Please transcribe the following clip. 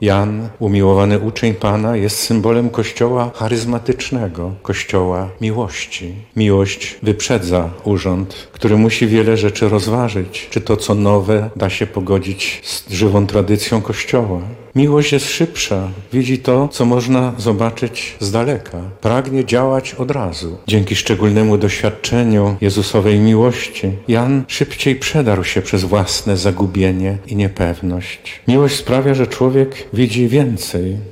Jan, umiłowany uczeń Pana, jest symbolem Kościoła charyzmatycznego, Kościoła miłości. Miłość wyprzedza urząd, który musi wiele rzeczy rozważyć, czy to, co nowe, da się pogodzić z żywą tradycją Kościoła. Miłość jest szybsza, widzi to, co można zobaczyć z daleka. Pragnie działać od razu. Dzięki szczególnemu doświadczeniu Jezusowej miłości, Jan szybciej przedarł się przez własne zagubienie i niepewność. Miłość sprawia, że człowiek widzi więcej.